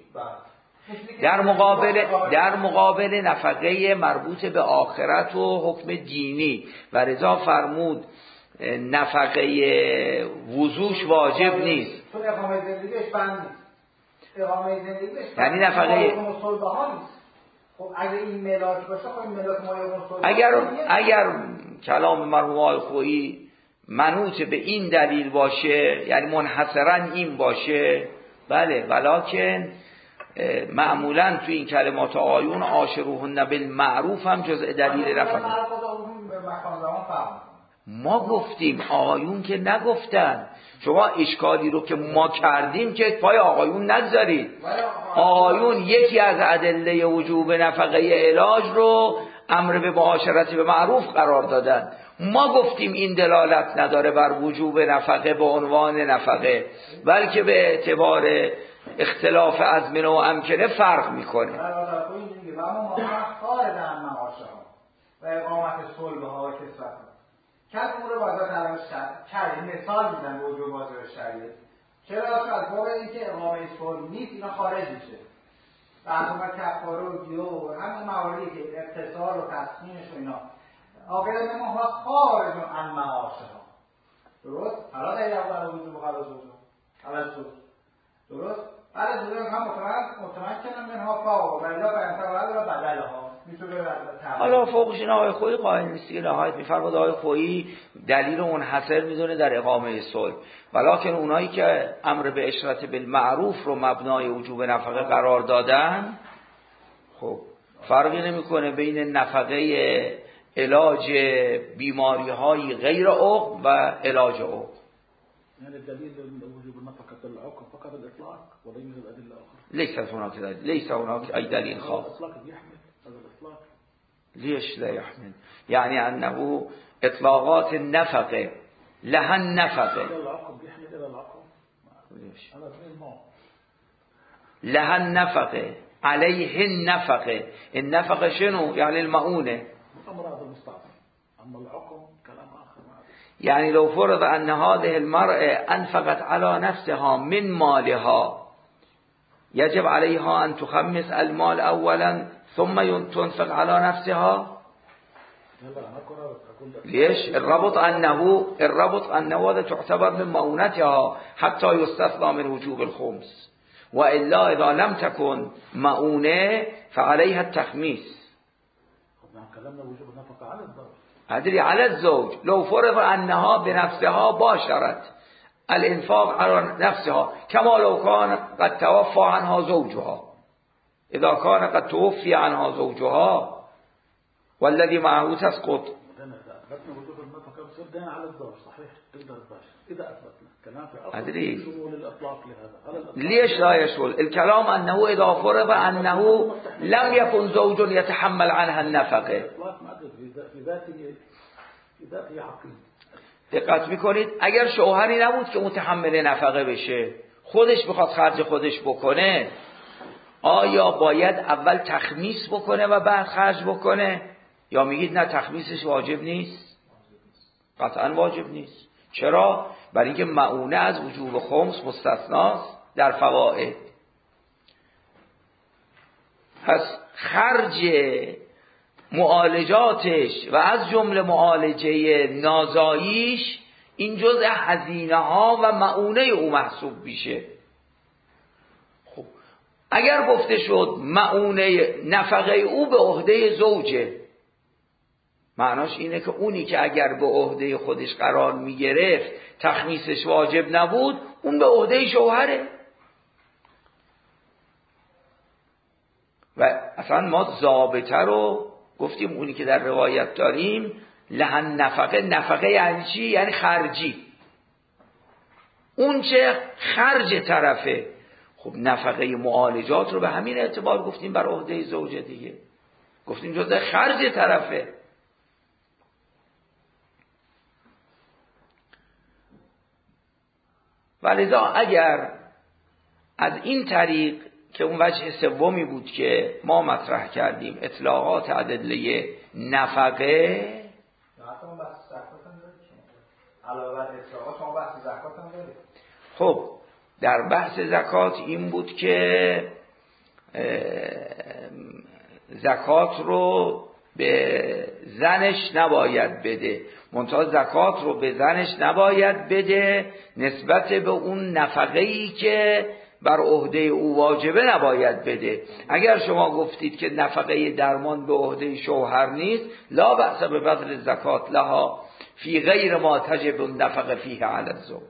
در مقابل نفقه مربوط به آخرت و حکم دینی و رضا فرمود نفقه وضوش واجب نیست. چون اقامه زندگیش بند نیست. اقامه زندگیش یعنی نفقه مصوبه ها نیست. خب اگه این ملاک باشه خب این ملاک مایه مصوبه اگر کلام مرحوم آقای خویی منوط به این دلیل باشه، یعنی منحصرا این باشه، بله، ولکن معمولا تو این کلمات آیون عاشروهن بالمعروف هم جزء دلیل نفقه. ما گفتیم آیون که نگفتن. شما اشکالی رو که ما کردیم که پای آیون نگذارید. آیون یکی از ادله وجوب نفقه علاج رو امر به معاشرت به معروف قرار دادن. ما گفتیم این دلالت نداره بر وجوب نفقه به عنوان نفقه، بلکه به اعتبار اختلاف ازمنه و امکنه فرق میکنه. و اما خارج عن معاشها و اقامت صلبه ها و کسوت ها کس امور واضح در شرعی مثال میزن به وجوب واضح شرعی. چرا؟ از باب اینکه اقامه صلب نیست اینا خارج میشه. بعضی کفاره و دیو و همین مواردی که اتصال و تصمیمش و اینا آقایان ما خارج عن معاشها. درست؟ حالا غیر اول وجوب خلاص وجوب خلاص درست؟ بعد از اون هم متمکن منها فوق و الا فانتقال و بدلها میتونه. حالا فوقش این آقای خویی قائل نیست که نهایت میفرماد آقای خویی دلیل منحصر میدونه در اقامه صلح، ولکن اونایی که امر به اشرت بالمعروف رو مبنای وجوب نفقه قرار دادن، خب فرقی نمیکنه بین نفقه علاج بیماری های غیر عقم و علاج عقم. يعني الدليل وجوب النفقة العقم فقط الإطلاق ولا يوجد أدلة أخرى. ليس هناك أي دليل خاص. الإطلاق يحمل هذا الإطلاق. ليش لا يحمل؟ يعني أنه إطلاقات النفقة لها النفقة. العقم يحمل إلى العقم. ليش؟ هذا غير لها النفقة عليه النفقة. النفقة شنو؟ يعني المؤونة. أمراض المستعصي. أما العقم كلام آخر. يعني لو فرض أن هذه المرأة أنفقت على نفسها من مالها يجب عليها أن تخمس المال أولا ثم تنفق على نفسها. ليش؟ الربط أنه هذا تعتبر من مؤونتها حتى يستثنى من وجوب الخمس، وإلا إذا لم تكن مؤونة فعليها التخميس. كلامنا وجوب النفقة على الزوج. أدري على الزوج لو فرض أنها بنفسها باشرت الإنفاق على نفسها كما لو كان قد توفى عنها زوجها. إذا كان قد توفي عنها زوجها والذي معه تسقط. أثبتنا وجوب النفقة بصير على الزوج صحيح تقدر تباشر إذا أثبتنا كلام في أصل أدري شمول الإطلاق لهذا. ليش لا يشمل الكلام أنه إذا فرض أنه لم يكن زوج يتحمل عنها النفقة. الإطلاق ما أدري في ذاته حقيقي. دقت میکنید اگر شوهری نبود که متحمل نفقه بشه، خودش بخواد خرج خودش بکنه، آیا باید اول تخمیس بکنه و بعد خرج بکنه؟ یا میگید نه تخمیسش واجب نیست؟ قطعا واجب نیست. چرا؟ برای اینکه مؤونه از وجوب خمس مستثناست در فواید. پس خرج معالجاتش و از جمله معالجه نازاییش این جزء هزینه ها و مؤونه او محسوب میشه. خب اگر گفته شد مؤونه نفقه او به عهده زوجه، معناش اینه که اونی که اگر به عهده خودش قرار میگرفت تخمیسش واجب نبود، اون به عهده شوهره. و اصلا ما ضابطه رو گفتیم، اونی که در روایت داریم لحن نفقه یعنی چی؟ یعنی خرجی، اون چه خرج طرفه. خب نفقه معالجات رو به همین اعتبار گفتیم بر عهده زوجه دیگه، گفتیم جزء خرج طرفه. ولذا اگر از این طریق که اون وجه سومی بود که ما مطرح کردیم، اطلاقات ادله نفقه، خب در بحث زکات این بود که زکات رو به زنش نباید بده، منتها زکات رو به زنش نباید بده نسبت به اون نفقه‌ای که بر عهده او واجبه نباید بده. اگر شما گفتید که نفقه درمان به عهده شوهر نیست، لا بأس ببذل زکات لها فی غیر ما تجب النفقه فیه علی الزوج،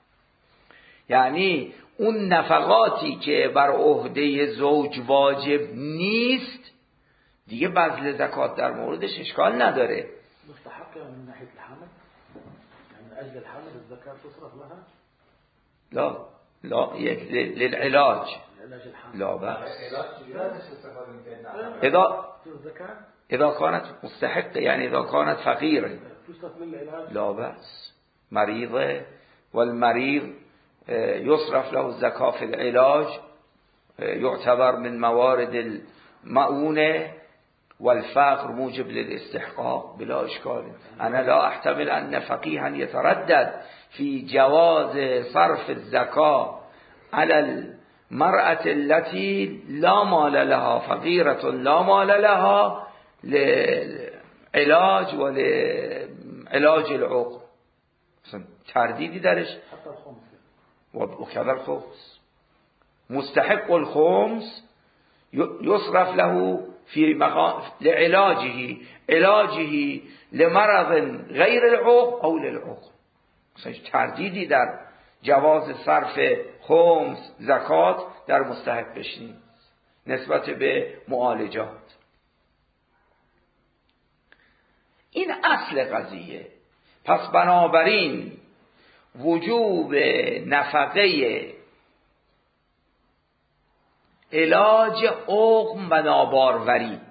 یعنی اون نفقاتی که بر عهده زوج واجب نیست دیگه بذل زکات در موردش اشکال نداره. مستحق من ناحیه الحمل، يعني اجل الحمل الزکات تصرف لها؟ لا للعلاج لا بأس اذا كانت مستحقه، يعني اذا كانت فقيره لا بأس. مريضه والمريض يصرف له الزكاة في العلاج، يعتبر من موارد المؤونة، والفقر موجب للاستحقاق بلا إشكال. أنا لا أحتمل أن فقيها يتردد في جواز صرف الزكاة على المرأة التي لا مال لها، فقيرة لا مال لها، لعلاج ولعلاج العقم، تردیدی درش. وكذا الخمس مستحق الخمس يصرف له في علاجه لمرض غير العقم او للعقم. تردیدی در جواز صرف خمس زکات در مستحقش نیست نسبت به معالجات. این اصل قضیه. پس بنابراین وجوب نفقه علاج عقم و ناباروری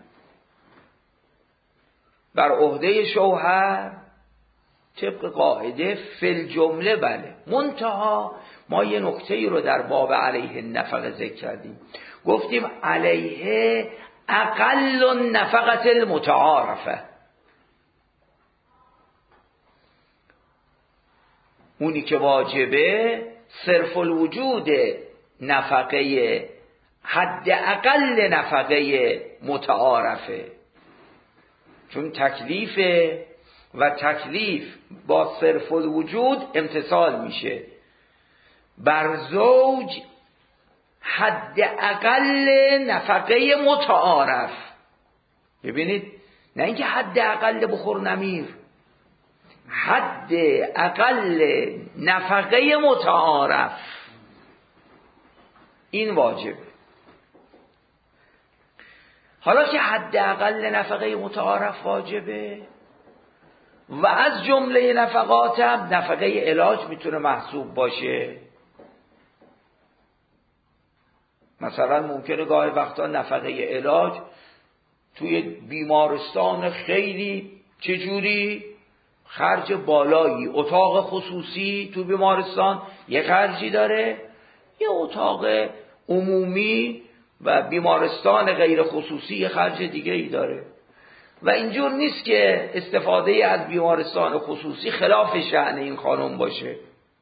بر عهده شوهر طبق قاعده فی جمله بله، منتها ما یه نکته رو در باب علیه نفقه ذکر کردیم، گفتیم علیه اقل النفقه المتعارفه، اونی که واجبه صرف الوجود نفقه حد اقل نفقه متعارفه، چون تکلیفه و تکلیف با صرف الوجود امتثال میشه. بر زوج حد اقل نفقه متعارف، ببینید نه اینکه حد اقل بخور نمیر، حد اقل نفقه متعارف این واجب. حالا که حد اقل نفقه متعارف واجبه و از جمله نفقات هم نفقه علاج میتونه محسوب باشه. مثلا ممکنه گاهی وقتا نفقه علاج توی بیمارستان خیلی چجوری خرج بالایی. اتاق خصوصی تو بیمارستان یه خرجی داره، یه اتاق عمومی و بیمارستان غیر خصوصی یه خرج دیگه ای داره. و اینجور نیست که استفاده از بیمارستان خصوصی خلاف شأن این خانم باشه.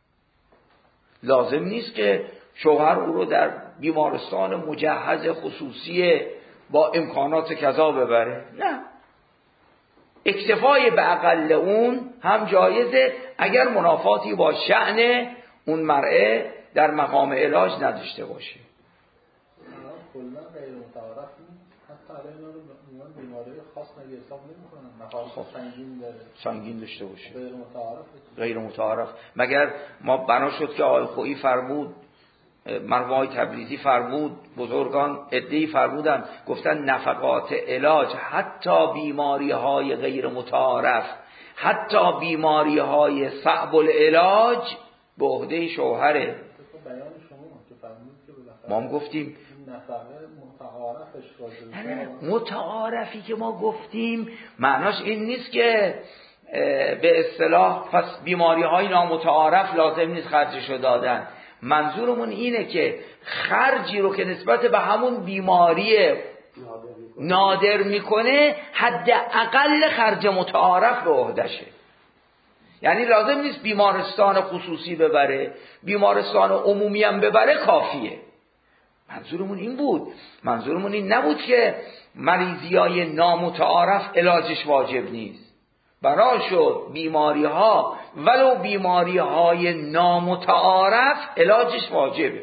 لازم نیست که شوهر او رو در بیمارستان مجهز خصوصی با امکانات کذا ببره. نه، اکتفای به اقل اون هم جایزه اگر منافاتی با شأن اون مرأه در مقام علاج نداشته باشه. کلا غیر متعارف حتی الان اینا رو بیماری خاص نگه حساب نمی‌کنن. مخاص سنگین داره، سنگین داشته باشه، غیر متعارف. غیر متعارف. مگر ما بنا شد که آقای خویی فرمود، مرحوم آقای تبریزی فرمود، بزرگان عده‌ای فرمودن، گفتن نفقات علاج حتی بیماری‌های غیر متعارف، حتی بیماری‌های صعب العلاج به عهده شوهره. بیان شما که فرمود که بالاخره ما هم گفتیم نفقه متعارفش راجع نه، متعارفی که ما گفتیم معناش این نیست که به اصطلاح پس بیماری‌های نامتعارف لازم نیست خرجشو دادن. منظورمون اینه که خرجی رو که نسبت به همون بیماری نادر میکنه حد اقل خرج متعارف به عهدشه. یعنی لازم نیست بیمارستان خصوصی ببره، بیمارستان عمومی هم ببره کافیه. منظورمون این بود. منظورمون این نبود که مریضی‌های نامتعارف علاجش واجب نیست. برای شد بیماری ها ولو بیماری های نامتعارف علاجش واجبه.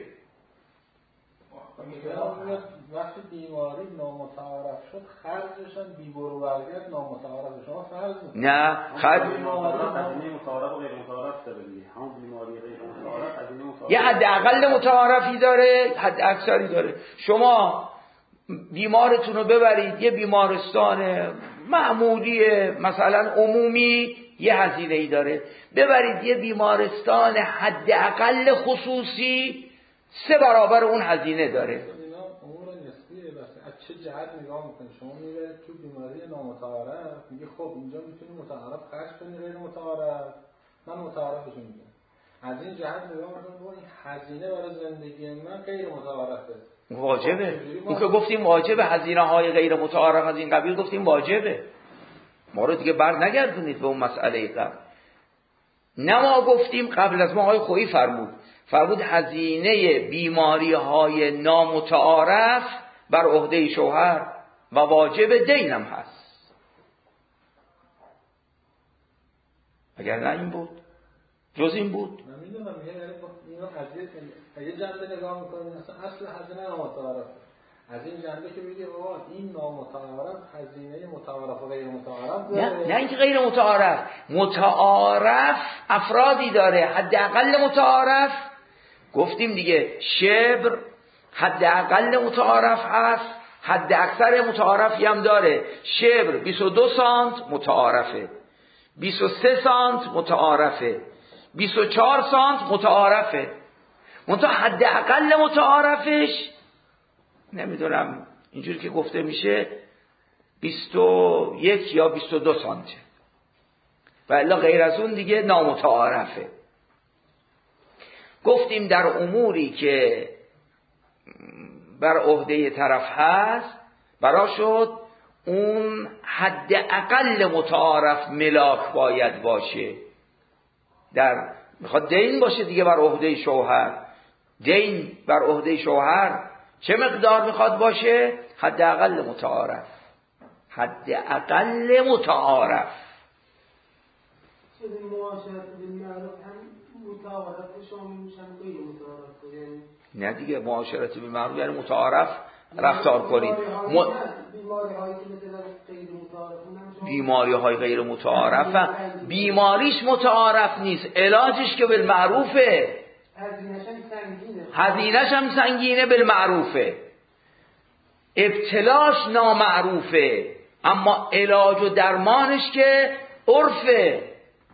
وقتی بیماری نامتعارف شد خرجشن بیبرو برگرد نامتعارف شما فرض نه خرج هزینه متعارف و غیر متعارف داره دیگه. همون بیماری غیر متعارف هزینه متعارف یه حد اقل متعارفی داره، حد اکثری داره. شما بیمارتون رو ببرید یه بیمارستان معمولی مثلا عمومی یه هزینه ای داره، ببرید یه بیمارستان حد اقل خصوصی 3 برابر اون هزینه داره. اینا امور نسبیه. بس از چه جهت نگاه میکنی؟ شما میره تو بیماری نامتعارف میگه خب اینجا میتونی متعارف خرج کنی، غیر متعارف من متعارفش میگم. از این جهت نگاه میکنم این هزینه برای زندگی من غیر متعارفه، واجبه. اون که گفتیم واجبه، هزینه های غیر متعارف از این قبیل گفتیم واجبه. ما رو دیگه بر نگردونید به اون مسئله قبل. نه ما گفتیم قبل از ما آقای خویی فرمود هزینه بیماری های نامتعارف بر عهده شوهر و واجب دینم هست. اگر نه این بود جز این بود. من میدونم اینا از یه جنبه نگاه میکنیم اصل هزینه نامتعارف، از این جنبه که میگه بابا این نامتعارف هزینه متعارف و غیر متعارف داره. نه اینکه غیر متعارف افرادی داره. حداقل متعارف گفتیم دیگه، شبر حداقل متعارف هست، حد اکثر متعارفی هم داره. شبر 22 سانت متعارفه، 23 سانت متعارفه، 24 سانت متعارفه. منتها حد اقل متعارفش نمیدونم اینجوری که گفته میشه 21 یا 22 سانته و الا غیر از اون دیگه نامتعارفه. گفتیم در اموری که بر عهده طرف هست برا شد اون حد اقل متعارف ملاک باید باشه. در میخواد دین باشه دیگه بر عهده شوهر، دین بر عهده شوهر چه مقدار میخواد باشه؟ حد اقل متعارف. حد اقل متعارف. چه معاشرت بالمعروف هم متعارف شامل میشن غیر متعارف؟ یعنی نه دیگه، معاشرت بالمعروف یعنی متعارف رفتار کنید. بیماری های غیر متعارف بیماریش متعارف نیست، علاجش که بالمعروفه، هزینه‌ش هم سنگینه بالمعروفه، ابتلاش نامعروفه، اما علاج و درمانش که عرفه.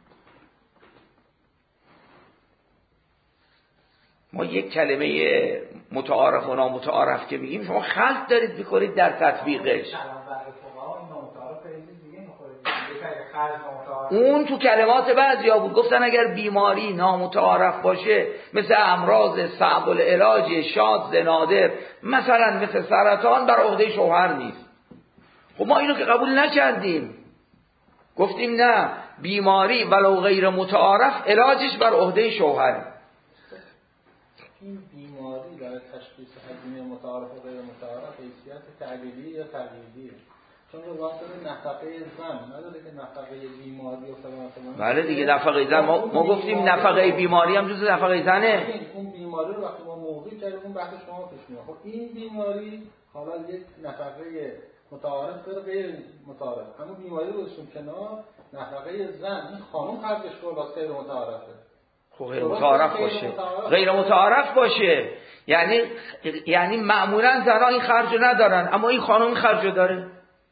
ما یک کلمه متعارف و نامتعارف که میگیم شما خلط دارید میکنید در تطبیقش. خرج متعارف اون تو کلمات بعضیا بود، گفتن اگر بیماری نامتعارف باشه مثل امراض صعب العلاج شاذ نادر مثلا مثل سرطان بر عهده شوهر نیست. خب ما اینو که قبول نکردیم، گفتیم نه، بیماری ولو غیر متعارف علاجش بر عهده شوهر. این بیماری برای تشخیص هزینه متعارف و غیر متعارف حیثیت تعلیلی یا تقلیدیه؟ چون روایت داره نفقه زن، نداره که نفقه بیماری و فلان. بله دیگه نفقه زن، ما گفتیم نفقه بیماری هم جزء نفقه زنه. اون بیماری رو وقتی ما موضوع کردیم اون بحث شما پیش میاد. خب این بیماری حالا یک نفقه متعارف داره غیر متعارف، اما بیماری رو گذاشتیم کنار، نفقه زن این خانم خرجش کنه غیر متعارفه. خب غیر متعارف باشه، غیر متعارف باشه، یعنی معمولا زنها این خرجو ندارن اما این خانم این خرجو داره.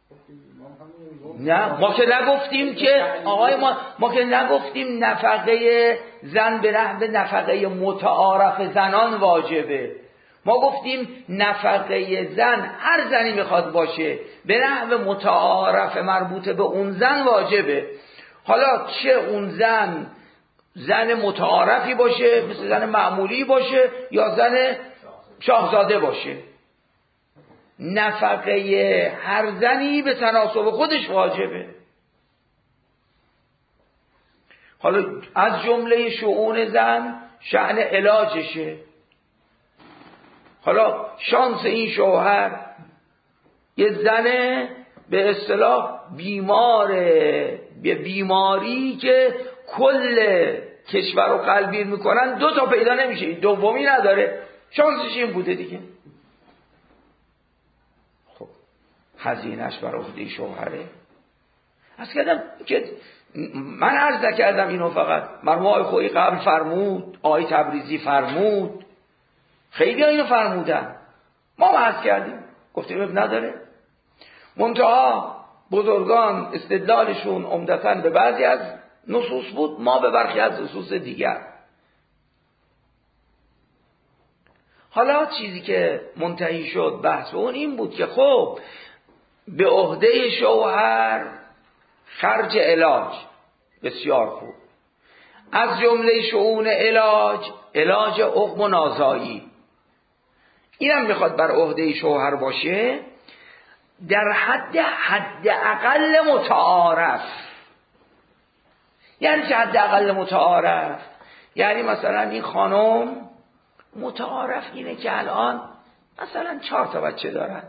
نه ما که نگفتیم که آقای ما که نگفتیم نفقه زن به نحو نفقه متعارف زنان واجبه. ما گفتیم نفقه زن هر زنی میخواد باشه به نحو متعارف مربوط به اون زن واجبه. حالا چه اون زن متعارفی باشه مثل زن معمولی باشه یا زن شاهزاده باشه، نفقه هر زنی به تناسب خودش واجبه. حالا از جمله شؤون زن شأن علاجشه. حالا شانس این شوهر یه زنه به اصطلاح بیماره، به بیماری که کل کشور رو قلبیر میکنن 2 تا پیدا نمیشه، دومی نداره، شانسش این بوده دیگه. خب هزینه‌اش بر عهده شوهره. از کردم که من عرض نکردم اینو، فقط مرحوم آقای خویی قبل فرمود، آقای تبریزی فرمود، خیلی ها اینو فرمودن، ما عرض کردیم گفتیم اب نداره. منتها بزرگان استدلالشون عمدتاً به بعضی از نصوص بود، ما به برخی از نصوص دیگر. حالا چیزی که منتهی شد بحث اون این بود که خب به عهده شوهر خرج علاج، بسیار خوب، از جمله شؤون علاج عقم و نازایی، اینم میخواد بر عهده شوهر باشه در حد اقل متعارف. یعنی چه حد اقل متعارف؟ یعنی مثلا این خانم متعارف اینه که الان مثلا 4 تا بچه دارن،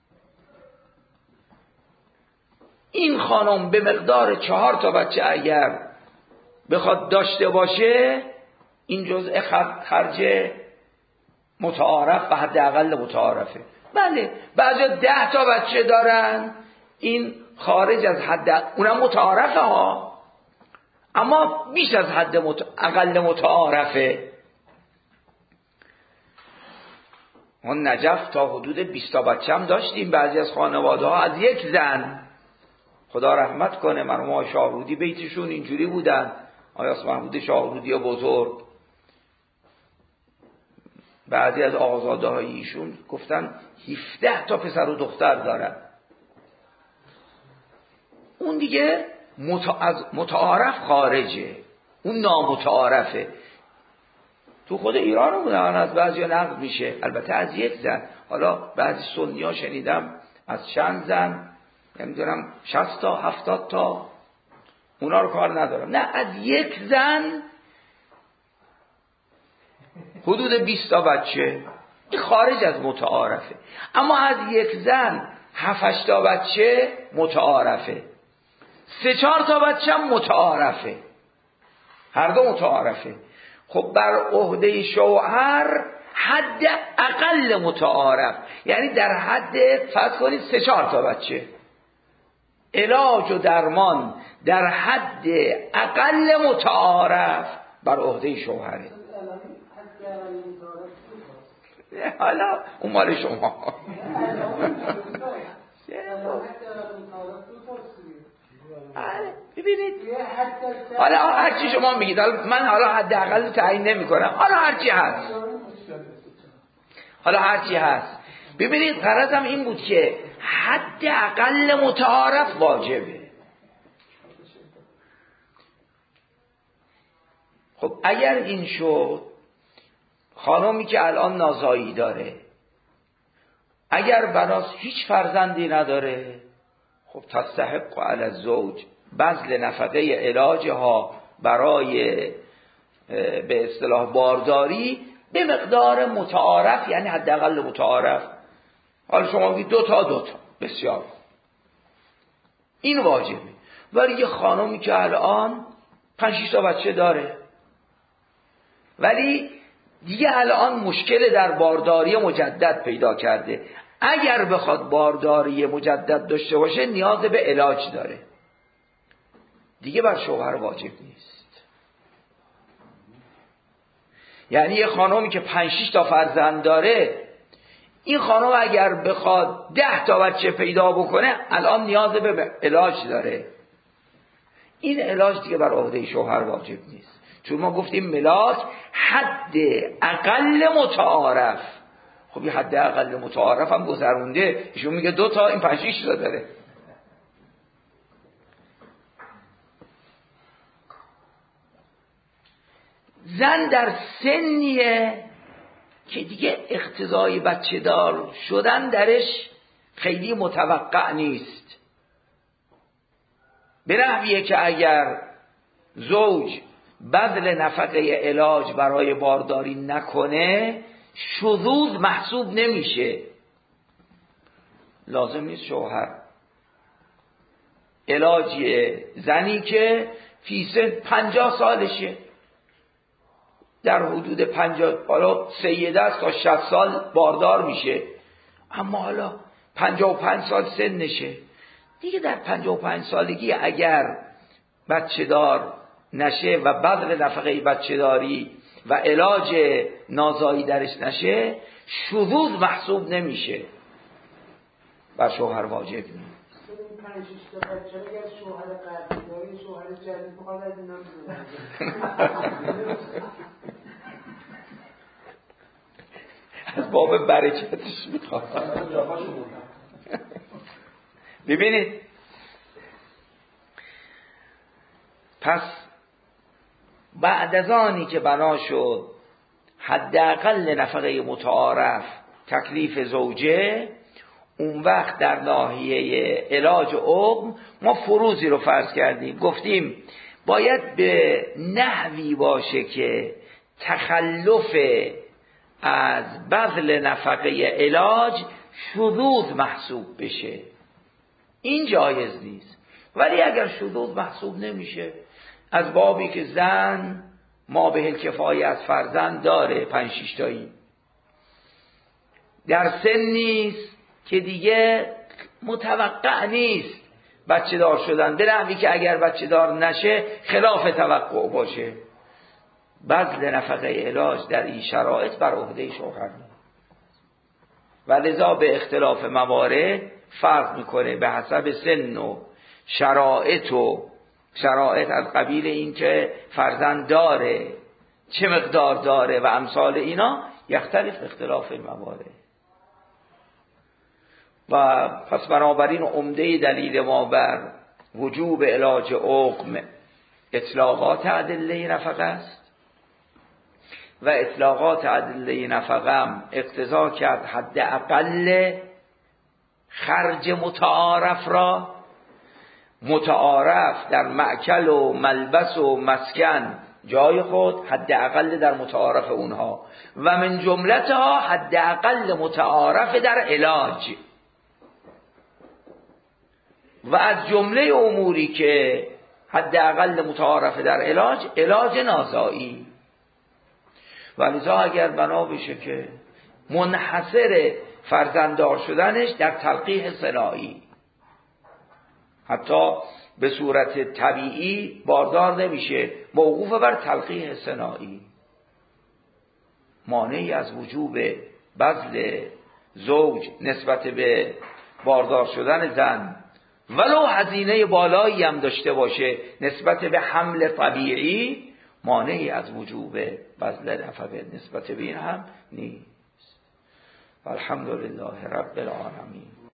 این خانم به مقدار 4 تا بچه اگر بخواد داشته باشه این جزء خرج متعارف و حد اقل متعارفه. بله بعضی 10 تا بچه دارن، این خارج از حد، اونم متعارفه ها، اما بیش از حد اقل متعارفه. اون نجف تا حدود 20 تا بچه هم داشتیم بعضی از خانواده ها از یک زن. خدا رحمت کنه مرحوم آقای شاهرودی بیتشون اینجوری بودن، آیاس محمود شاهرودی بزرگ، بعضی از آقازاده های ایشون گفتن 17 تا پسر و دختر دارن. اون دیگه از متعارف خارجه، اون نامتعارفه. تو خود ایران هم از بعضی نقل میشه، البته از یک زن. حالا بعضی سنی ها شنیدم از چند زن، نمیدونم 60 تا 70 تا، اونا رو کار ندارم. نه از یک زن حدود 20 تا بچه، این خارج از متعارفه. اما از یک زن 7-8 تا بچه متعارفه، 3-4 تا بچه هم متعارفه، هر دو متعارفه. خب بر عهده شوهر حد اقل متعارف، یعنی در حد فرض کنید 3-4 تا بچه، علاج و درمان در حد اقل متعارف بر عهده شوهره. حالا اون مال شما. ببینید حالا هر چی شما میگید، من حالا حداقل تعیین نمی‌کنم، حالا هر چی هست، حالا هر چی هست. ببینید غرضم این بود که حداقل متعارف واجبه. خب اگر این شد، خانمی که الان نازایی داره اگر براش هیچ فرزندی نداره، خب تستحق علی الزوج بذل نفقه علاجها برای به اصطلاح بارداری به مقدار متعارف، یعنی حداقل متعارف. حالا شما میگید 2 تا بسیار این واجبه. ولی یه خانمی که الان 5-6 تا بچه داره ولی دیگه الان مشکل در بارداری مجدد پیدا کرده، اگر بخواد بارداری مجدد داشته باشه نیاز به علاج داره، دیگه بر شوهر واجب نیست. یعنی یه خانمی که 5-6 تا فرزند داره، این خانم اگر بخواد 10 تا بچه پیدا بکنه الان نیاز به علاج داره، این علاج دیگه بر عهده شوهر واجب نیست. چون ما گفتیم ملاک حد اقل متعارف. خب این حد اقل متعارف هم گذرونده، ایشون میگه 2 تا، این 5-6 تا داره. زن در سنیه که دیگه اقتضای بچه دار شدن درش خیلی متوقع نیست، به نحویه که اگر زوج بذل نفقه علاج برای بارداری نکنه شذوذ محسوب نمیشه. لازم نیست شوهر علاجی زنی که فی سن 50 سالشه، در حدود 50، حالا سیده است تا 60 سال باردار میشه، اما حالا 55 سال سنشه دیگه، در 55 سالگی اگر بچه دار نشه و بذل نفقه بچه داری و علاج نازایی درش نشه شذوذ محسوب نمیشه، بر شوهر واجب نیست. این 5-6 تا بچه اگر شوهر قبلی داره شوهر جدید بخواد از اینم از باب برکتش میخواد. ببینید پس بعد از آنی که بنا شد حداقل نفقه متعارف تکلیف زوجه، اون وقت در ناحیه علاج عقم ما فروضی رو فرض کردیم، گفتیم باید به نحوی باشه که تخلف از بذل نفقه علاج شذوذ محسوب بشه، این جایز نیست. ولی اگر شذوذ محسوب نمیشه، از بابی که زن ما به الکفایه از فرزند داره 5-6 تایی، در سن نیست که دیگه متوقع نیست بچه دار شدن، به نحوی که اگر بچه دار نشه خلاف توقع باشه، بذل نفقه علاج در این شرایط بر عهده شوهر نیست و لذا به اختلاف موارد فرق میکنه به حسب سن و شرایط از قبیل این که فرزند داره، چه مقدار داره و امثال اینا، یختلف اختلاف الموارد. و پس بنابراین عمده دلیل ما بر وجوب علاج عقم اطلاقات ادله نفقه است و اطلاقات ادله نفقه هم اقتضا کرد حد اقل خرج متعارف را، متعارف در مأکل و ملبس و مسکن جای خود حد اقل در متعارف اونها، و من جملتها حد اقل متعارف در علاج، و از جمله اموری که حد اقل متعارف در علاج نازایی. ولذا اگر بنا بشه که منحصر فرزنددار شدنش در تلقیح صناعی، حتی به صورت طبیعی باردار نمیشه، موقوف بر تلقیح صناعی، مانعی از وجوب بذل زوج نسبت به باردار شدن زن ولو هزینه بالایی هم داشته باشه نسبت به حمل طبیعی، مانعی از وجوب بذل نفقه نسبت به این هم نیست. الحمدلله رب العالمین.